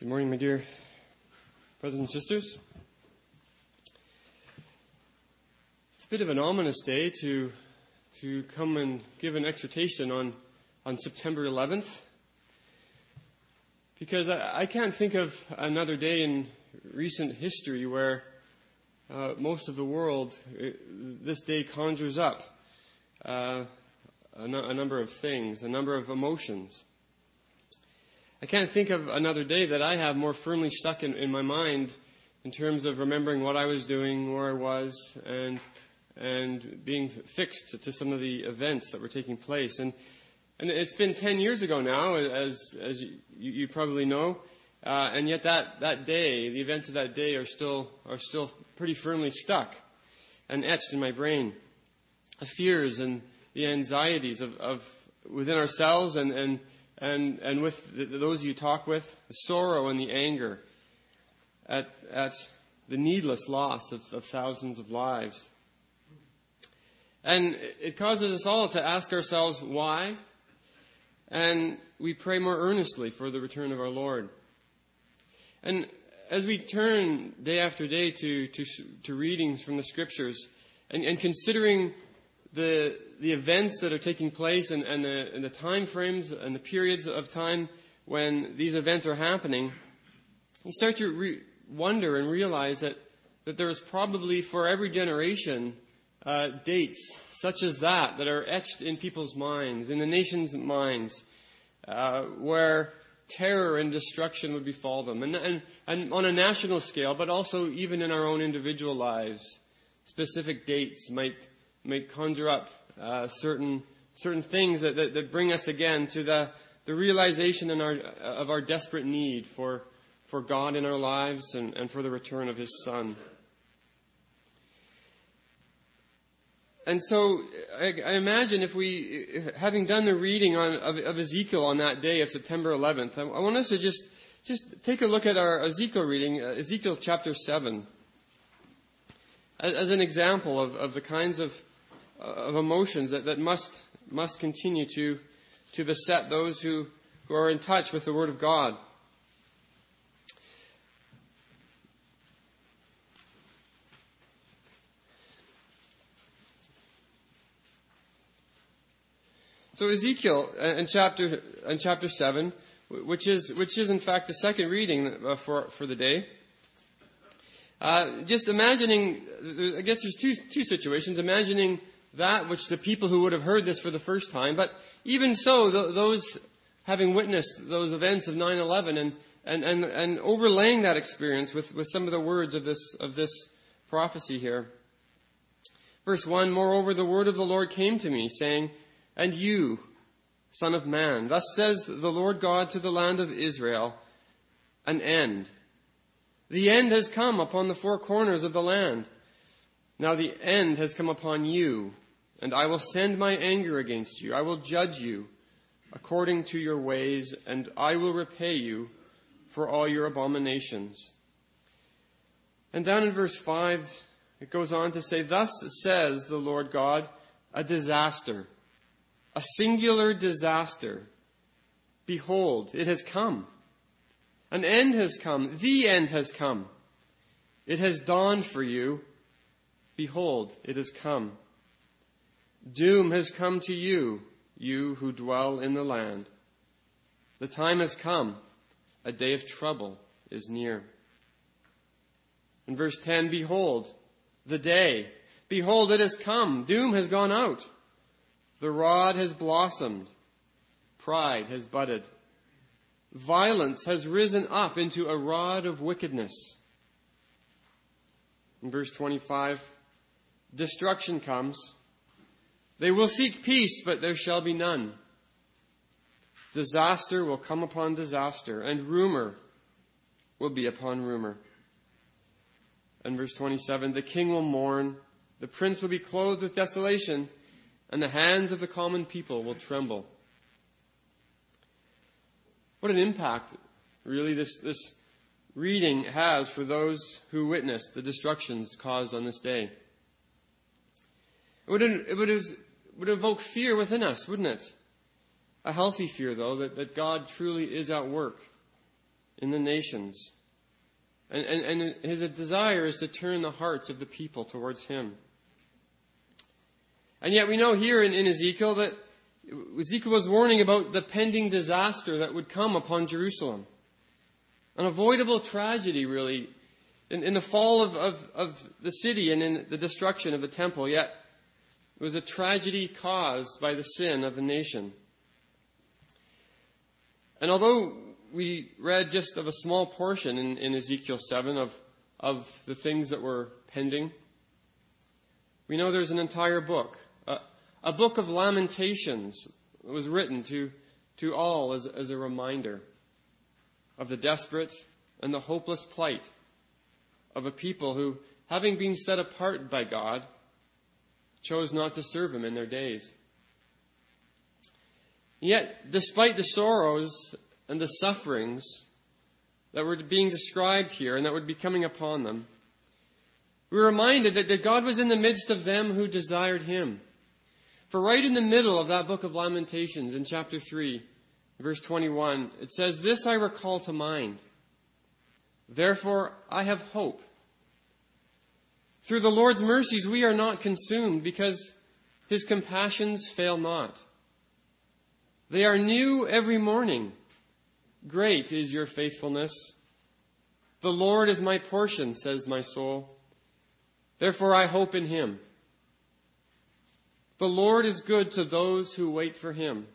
Good morning, my dear brothers and sisters. It's a bit of an ominous day to come and give an exhortation on September 11th, because I can't think of another day in recent history where most of the world, this day conjures up a number of things, a number of emotions. I can't think of another day that I have more firmly stuck in my mind in terms of remembering what I was doing, where I was, and being fixed to some of the events that were taking place. And it's been 10 years ago now, as you probably know, and yet that day, the events of that day are still pretty firmly stuck and etched in my brain. The fears and the anxieties of within ourselves and with those you talk with, the sorrow and the anger at the needless loss of thousands of lives. And it causes us all to ask ourselves why, and we pray more earnestly for the return of our Lord. And as we turn day after day to readings from the Scriptures and considering the events that are taking place and the time frames and the periods of time when these events are happening, you start to wonder and realize that there is probably for every generation dates such as that are etched in people's minds, in the nation's minds, where terror and destruction would befall them, and on a national scale, but also even in our own individual lives. Specific dates might conjure up certain things that bring us again to the realization of our desperate need for God in our lives and for the return of His Son. And so I imagine if we, having done the reading of Ezekiel on that day of September 11th, I want us to just take a look at our Ezekiel reading, Ezekiel chapter 7, as an example of the kinds of emotions that must continue to beset those who are in touch with the Word of God. So Ezekiel in chapter 7, which is in fact the second reading for the day. Just imagining, I guess there's two situations. Imagining that which the people who would have heard this for the first time, but even so, those having witnessed those events of 9/11 and overlaying that experience with some of the words of this prophecy here. Verse 1, moreover, the word of the Lord came to me, saying, and you, son of man, thus says the Lord God to the land of Israel, an end. The end has come upon the four corners of the land. Now the end has come upon you, and I will send my anger against you. I will judge you according to your ways, and I will repay you for all your abominations. And down in verse 5, it goes on to say, thus says the Lord God, a disaster. A singular disaster. Behold, it has come. An end has come. The end has come. It has dawned for you. Behold, it has come. Doom has come to you, you who dwell in the land. The time has come. A day of trouble is near. In verse 10, behold, the day. Behold, it has come. Doom has gone out. The rod has blossomed. Pride has budded. Violence has risen up into a rod of wickedness. In verse 25, destruction comes. They will seek peace, but there shall be none. Disaster will come upon disaster, and rumor will be upon rumor. And verse 27, the king will mourn. The prince will be clothed with desolation, and the hands of the common people will tremble. What an impact, really, this reading has for those who witness the destructions caused on this day. It would evoke fear within us, wouldn't it? A healthy fear, though, that God truly is at work. in the nations. And his desire is to turn the hearts of the people towards him. And yet we know here in Ezekiel that Ezekiel was warning about the pending disaster that would come upon Jerusalem. An avoidable tragedy, really, in the fall of the city and in the destruction of the temple. Yet it was a tragedy caused by the sin of the nation. And although we read just of a small portion in Ezekiel 7 of the things that were pending, we know there's an entire book, a book of lamentations that was written to all as a reminder of the desperate and the hopeless plight of a people who, having been set apart by God, chose not to serve him in their days. Yet, despite the sorrows and the sufferings that were being described here and that would be coming upon them, we're reminded that God was in the midst of them who desired him. For right in the middle of that book of Lamentations, in chapter 3, verse 21, it says, "This I recall to mind. Therefore I have hope. Through the Lord's mercies we are not consumed, because his compassions fail not. They are new every morning. Great is your faithfulness. The Lord is my portion, says my soul. Therefore I hope in him. The Lord is good to those who wait for him.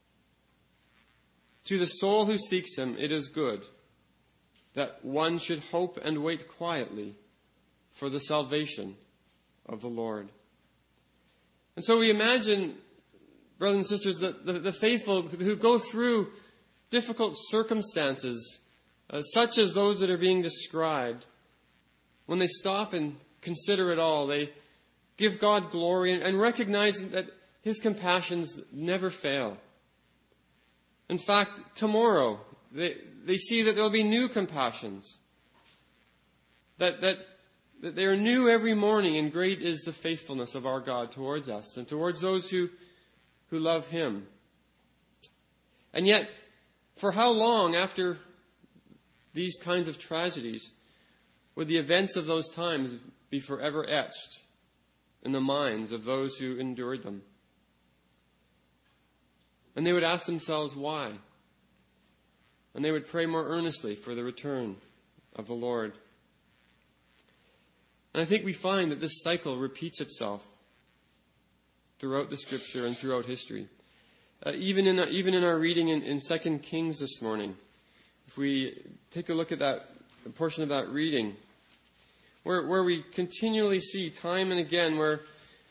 To the soul who seeks him, it is good that one should hope and wait quietly for the salvation of the Lord." And so we imagine, brothers and sisters, that the faithful who go through difficult circumstances, such as those that are being described, when they stop and consider it all, they give God glory and recognize that his compassions never fail. In fact, tomorrow, they see that there will be new compassions, that they are new every morning, and great is the faithfulness of our God towards us and towards those who love him. And yet, for how long after these kinds of tragedies would the events of those times be forever etched in the minds of those who endured them? And they would ask themselves why. And they would pray more earnestly for the return of the Lord. And I think we find that this cycle repeats itself throughout the Scripture and throughout history. Even in our reading in 2 Kings this morning, if we take a look at that portion of that reading, where we continually see time and again where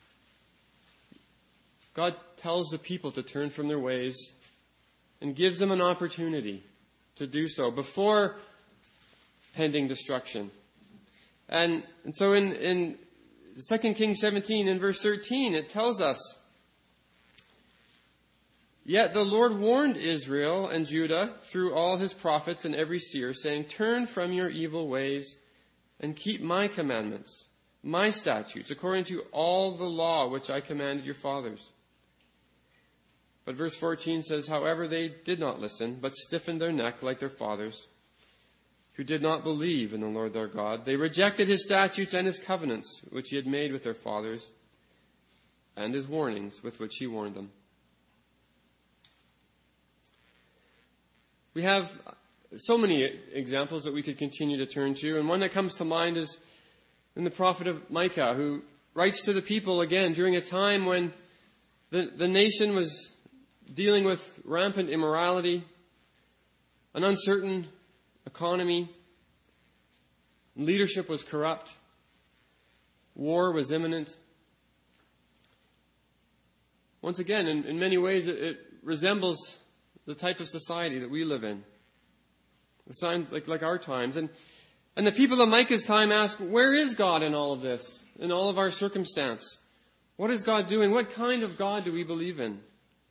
God tells the people to turn from their ways and gives them an opportunity to do so before pending destruction. And so in 2 Kings 17 in verse 13, it tells us, "Yet the Lord warned Israel and Judah through all his prophets and every seer, saying, 'Turn from your evil ways and keep my commandments, my statutes, according to all the law which I commanded your fathers.' But verse 14 says, 'However, they did not listen, but stiffened their neck like their fathers, who did not believe in the Lord their God. They rejected his statutes and his covenants, which he had made with their fathers, and his warnings with which he warned them.'" We have so many examples that we could continue to turn to, and one that comes to mind is in the prophet of Micah, who writes to the people again during a time when the nation was dealing with rampant immorality, an uncertain economy, leadership was corrupt, war was imminent. Once again, in many ways, it resembles the type of society that we live in. It sounds like our times. And the people of Micah's time ask, where is God in all of this, in all of our circumstance? What is God doing? What kind of God do we believe in?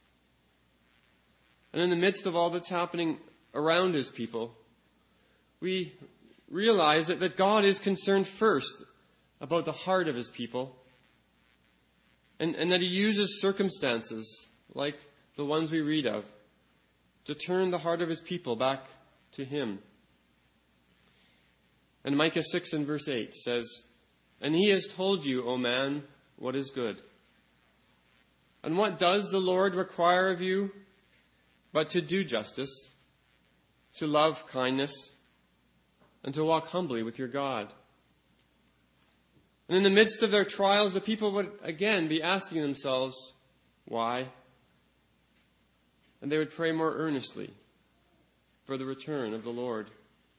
And in the midst of all that's happening around his people, we realize that God is concerned first about the heart of his people, and that he uses circumstances like the ones we read of to turn the heart of his people back to him And Micah 6 and verse 8 says, "And he has told you, O man, what is good. And what does the Lord require of you? But to do justice, to love kindness, and to walk humbly with your God." And in the midst of their trials, the people would again be asking themselves, why? And they would pray more earnestly for the return of the Lord.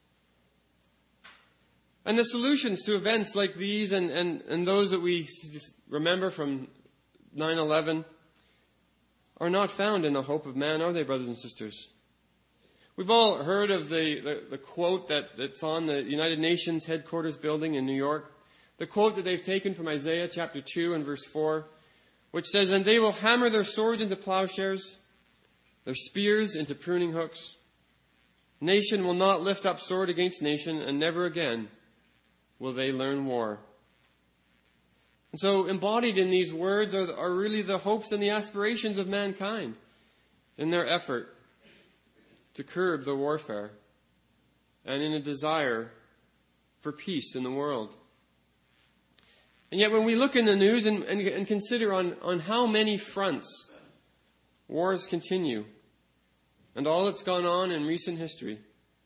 And the solutions to events like these and those that we remember from 9/11 are not found in the hope of man, are they, brothers and sisters? We've all heard of the quote that's on the United Nations headquarters building in New York. The quote that they've taken from Isaiah chapter 2 and verse 4, which says, "And they will hammer their swords into plowshares, their spears into pruning hooks. Nation will not lift up sword against nation, and never again will they learn war." And so embodied in these words are really the hopes and the aspirations of mankind in their effort to curb the warfare and in a desire for peace in the world. And yet when we look in the news and consider on how many fronts wars continue and all that's gone on in recent history,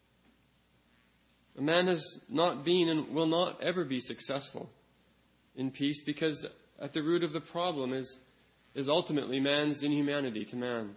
a man has not been and will not ever be successful in peace, because at the root of the problem is ultimately man's inhumanity to man.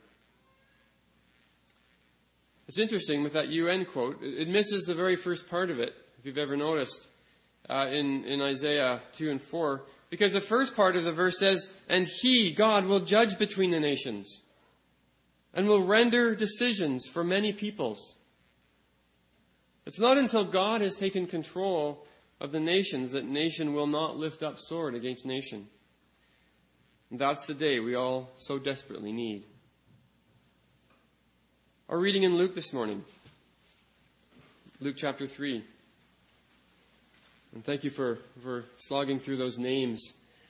It's interesting with that UN quote, it misses the very first part of it, if you've ever noticed, in Isaiah 2 and 4, because the first part of the verse says, "And he, God, will judge between the nations and will render decisions for many peoples." It's not until God has taken control of the nations that nation will not lift up sword against nation. And that's the day we all so desperately need. Our reading in Luke this morning, Luke chapter 3. And thank you for slogging through those names.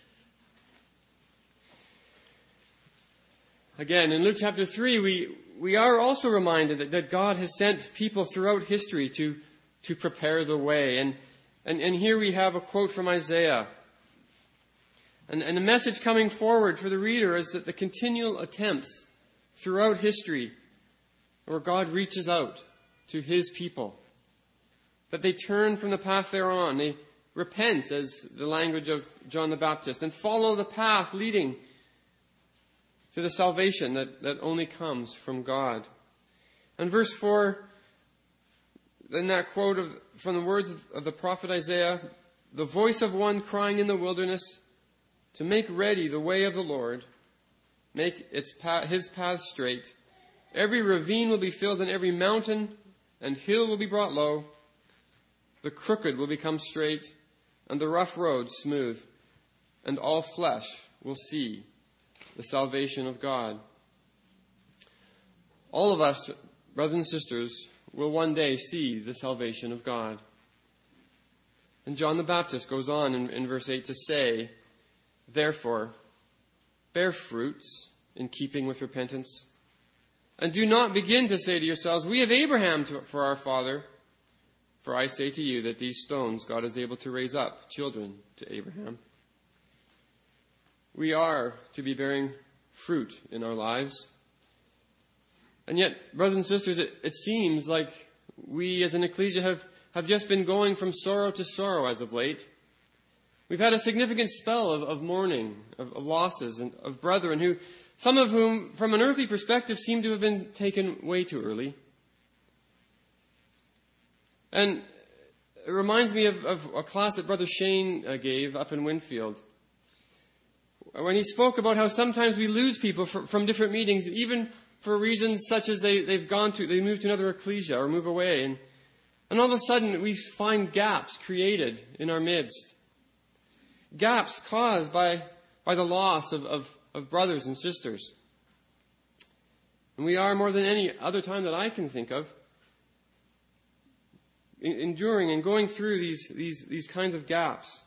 Again, in Luke chapter 3, we are also reminded that God has sent people throughout history to prepare the way. And here we have a quote from Isaiah. And the message coming forward for the reader is that the continual attempts throughout history where God reaches out to his people, that they turn from the path they're on, they repent, as the language of John the Baptist, and follow the path leading to the salvation that only comes from God. And verse 4, in that quote from the words of the prophet Isaiah, "The voice of one crying in the wilderness, to make ready the way of the Lord, make his path straight. Every ravine will be filled, and every mountain and hill will be brought low. The crooked will become straight, and the rough road smooth, and all flesh will see the salvation of God." All of us, brothers and sisters, will one day see the salvation of God. And John the Baptist goes on in verse 8 to say, "Therefore, bear fruits in keeping with repentance. And do not begin to say to yourselves, 'We have Abraham for our father.' For I say to you that these stones God is able to raise up children to Abraham." We are to be bearing fruit in our lives. And yet, brothers and sisters, it seems like we as an ecclesia have just been going from sorrow to sorrow as of late. We've had a significant spell of mourning, of losses, and of brethren who, some of whom, from an earthly perspective, seem to have been taken way too early. And it reminds me of a class that Brother Shane gave up in Winfield, when he spoke about how sometimes we lose people from different meetings, even for reasons such as they moved to another ecclesia or move away. And all of a sudden we find gaps created in our midst. Gaps caused by the loss of brothers and sisters. And we are, more than any other time that I can think of, enduring and going through these kinds of gaps.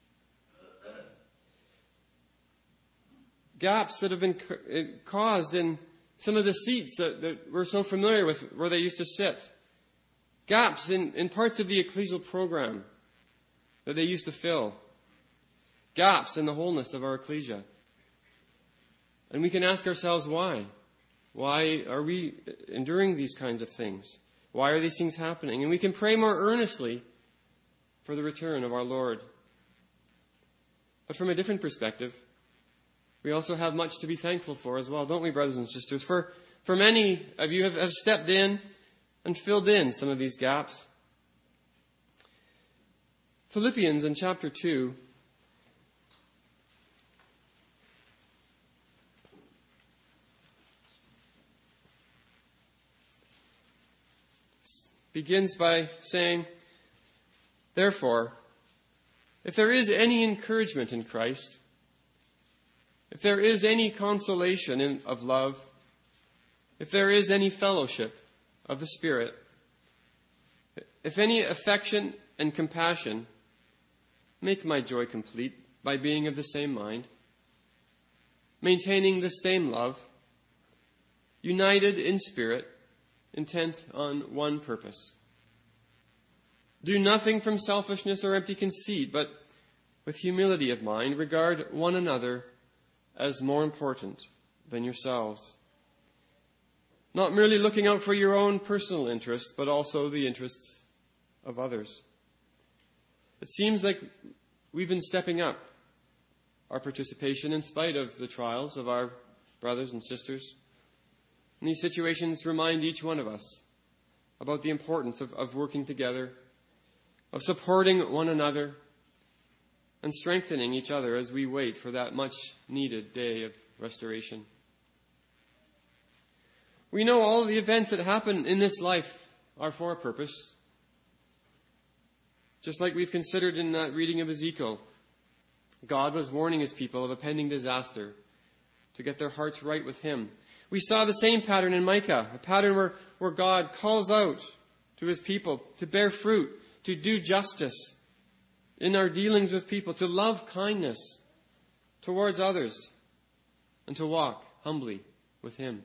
Gaps that have been caused in some of the seats that we're so familiar with where they used to sit. gaps in parts of the ecclesial program that they used to fill, gaps in the wholeness of our ecclesia. And we can ask ourselves why. Why are we enduring these kinds of things? Why are these things happening? And we can pray more earnestly for the return of our Lord. But from a different perspective, we also have much to be thankful for as well, don't we, brothers and sisters? For many of you have stepped in and filled in some of these gaps. Philippians in chapter 2 begins by saying, therefore, if there is any encouragement in Christ, if there is any consolation of love, if there is any fellowship of the Spirit, if any affection and compassion, make my joy complete by being of the same mind, maintaining the same love, united in spirit, intent on one purpose. Do nothing from selfishness or empty conceit, but with humility of mind, regard one another as more important than yourselves. Not merely looking out for your own personal interests, but also the interests of others. It seems like we've been stepping up our participation in spite of the trials of our brothers and sisters. And these situations remind each one of us about the importance of working together, of supporting one another, and strengthening each other as we wait for that much needed day of restoration. We know all the events that happen in this life are for a purpose. Just like we've considered in that reading of Ezekiel, God was warning his people of a pending disaster to get their hearts right with him. We saw the same pattern in Micah, a pattern where God calls out to his people to bear fruit, to do justice in our dealings with people, to love kindness towards others, and to walk humbly with him.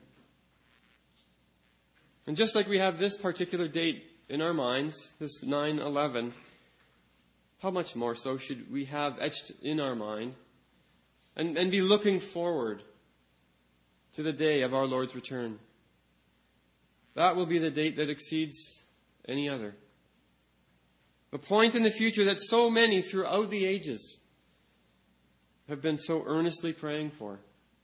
And just like we have this particular date in our minds, this 9/11, how much more so should we have etched in our mind and be looking forward to the day of our Lord's return. That will be the date that exceeds any other. The point in the future that so many throughout the ages have been so earnestly praying for.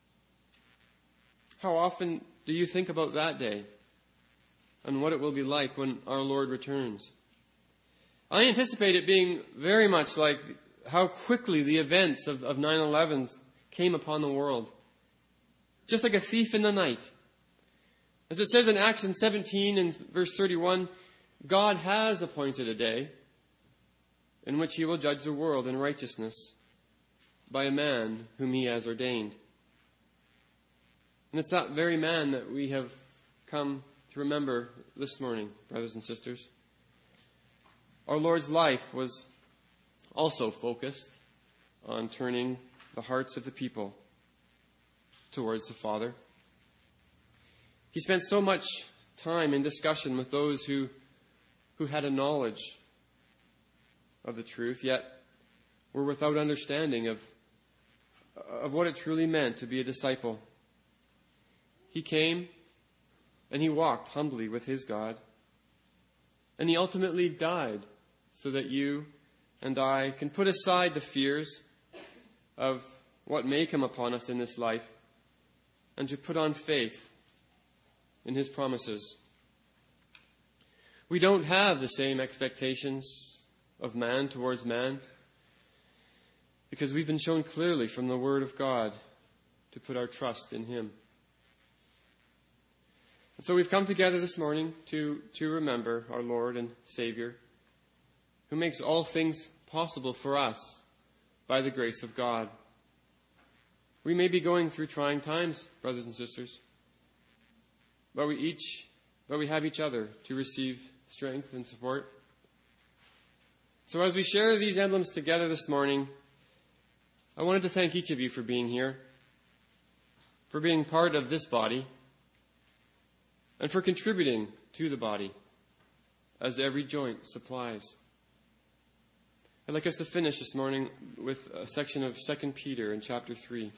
How often do you think about that day and what it will be like when our Lord returns? I anticipate it being very much like how quickly the events of 9/11 came upon the world. Just like a thief in the night. As it says in Acts 17 and verse 31, God has appointed a day in which he will judge the world in righteousness by a man whom he has ordained. And it's that very man that we have come to remember this morning, brothers and sisters. Our Lord's life was also focused on turning the hearts of the people towards the Father. He spent so much time in discussion with those who had a knowledge of the truth, yet were without understanding of what it truly meant to be a disciple. He came and he walked humbly with his God, and he ultimately died so that you and I can put aside the fears of what may come upon us in this life and to put on faith in his promises. We don't have the same expectations of man towards man because we've been shown clearly from the Word of God to put our trust in him. And so we've come together this morning to remember our Lord and Savior, who makes all things possible for us by the grace of God. We may be going through trying times, brothers and sisters, but we have each other to receive strength and support. So as we share these emblems together this morning, I wanted to thank each of you for being here, for being part of this body, and for contributing to the body as every joint supplies. I'd like us to finish this morning with a section of 2 Peter in chapter 3.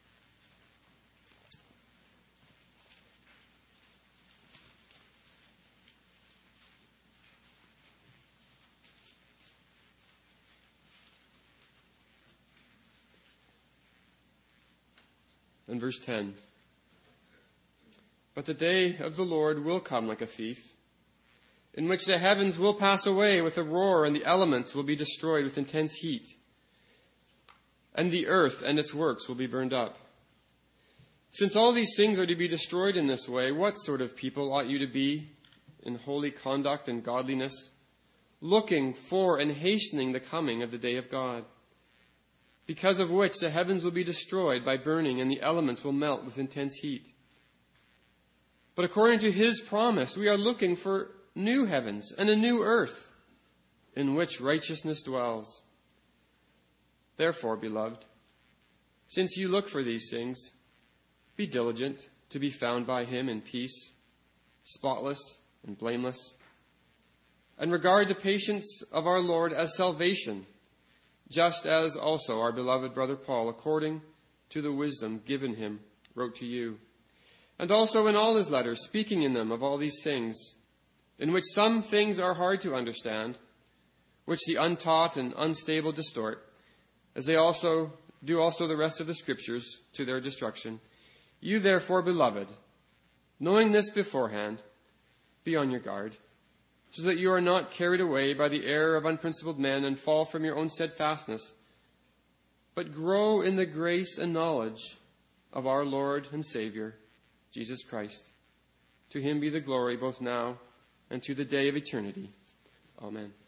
And verse 10. But the day of the Lord will come like a thief, in which the heavens will pass away with a roar, and the elements will be destroyed with intense heat, and the earth and its works will be burned up. Since all these things are to be destroyed in this way, what sort of people ought you to be in holy conduct and godliness, looking for and hastening the coming of the day of God, because of which the heavens will be destroyed by burning, and the elements will melt with intense heat? But according to his promise, we are looking for new heavens and a new earth in which righteousness dwells. Therefore, beloved, since you look for these things, be diligent to be found by him in peace, spotless and blameless, and regard the patience of our Lord as salvation, just as also our beloved brother Paul, according to the wisdom given him, wrote to you, and also in all his letters, speaking in them of all these things, in which some things are hard to understand, which the untaught and unstable distort, as they also do the rest of the Scriptures to their destruction. You therefore, beloved, knowing this beforehand, be on your guard, so that you are not carried away by the error of unprincipled men and fall from your own steadfastness, but grow in the grace and knowledge of our Lord and Savior, Jesus Christ. To him be the glory both now and to the day of eternity. Amen.